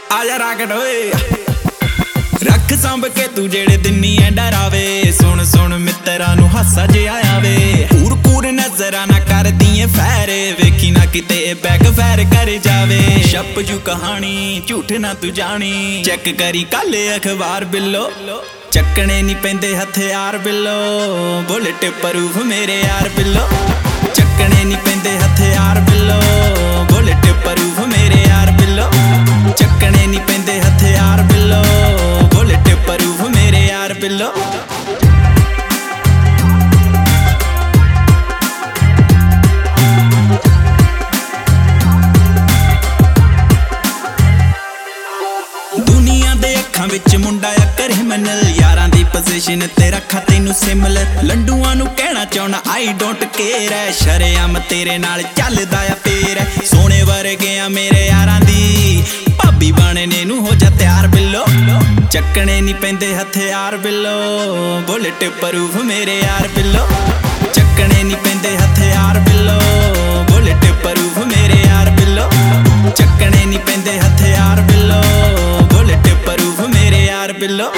आजा राकेट ओए रख संभ के तू जेड़े दिनी है डरावे सुन सुन मित्रा नू हासा जिहा आवे कूर कूर नजरा ना कर दिए फैर वेखी ना किते बैक फैर कर जावे छप जू कहानी झूठ ना तू जानी चेक करी कल अखबार बिल्लो चक्कने नहीं पैंदे हथियार बिल्लो बुलेट प्रूफ मेरे यार बिल्लो चक्कने नहीं पैंदे हथियार बिल्लो बुलेट प्रूफ मेरे यार बिल्लो चक्कने नहीं पैंदे हथियार बिल्लो बुलेट प्रूफ मेरे यार बिल्लो दुनिया दे अखां विच मुंडा आ क्रिमिनल यारां दी पोजीशन ते रखा तैनू सिमल लंडूआं नू कहना चाहना आई डोंट केयर है शरेआम तेरे नाल चलदा आ पेर है सोने वर्गे आ मेरे यारां दी भाभी बनने नू हो जा तैयार बिल्लो चक्कने नहीं पैंदे हथियार बिल्लो बुलेट प्रूफ मेरे यार बिल्लो चक्कने नहीं पैंदे हथियार बिल्लो बुलेट प्रूफ मेरे यार बिल्लो चक्कने नहीं पैंदे हथियार बिल्लो बुलेट प्रूफ मेरे यार बिल्लो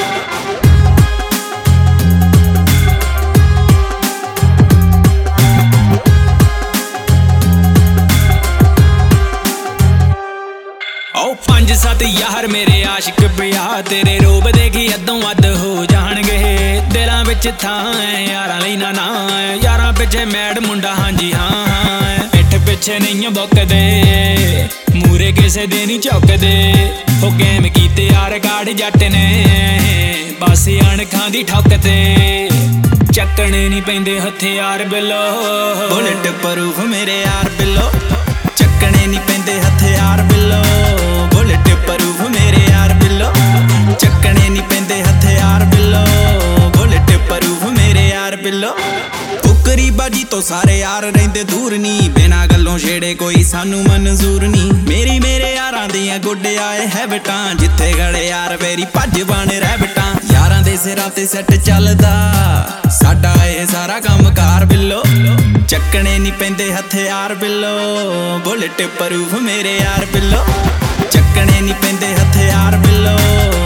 ओ 5-7 यार मेरे आशिक पिया तेरे रूप देखी अदों अद हो जाणगे दिलां विच थां है यारां लई ना ना यारां पिछे मैड मुंडा हां जी हां पिठ पिछे नहीं बुकदे मूरे किसे दे नहीं झुकदे हो गेम कीते यार गाड़ जट ने बस अणखां दी ठोकते चक्कने नहीं पैंदे हथियार बिल्लो बुलेट प्रूफ मेरे यार बिल्लो चक्कने नहीं पैंदे हथियार बिल्लो बुलेट प्रूफ मेरे यार बिल्लो चक्कने नहीं पैंदे हथियार बिल्लो बुलेट प्रूफ मेरे यार बिल्लो फुकरी बाजी तो सारे यार रहिंदे दूर नी बिना गल्लों छेड़े कोई सानू मंजूर नी मेरे यारां दियां गुड्डे आए हैबिटां जिथे गड़े यार वेरी भज बन रैबिटां यारां दे सिरां ते सैट चलदा साडा ए सारा काम कार बिल्लो चक्कने नहीं पैंदे हथियार बिल्लो बुलेट प्रूफ मेरे यार बिल्लो चक्कने नहीं पैंदे हथियार बिल्लो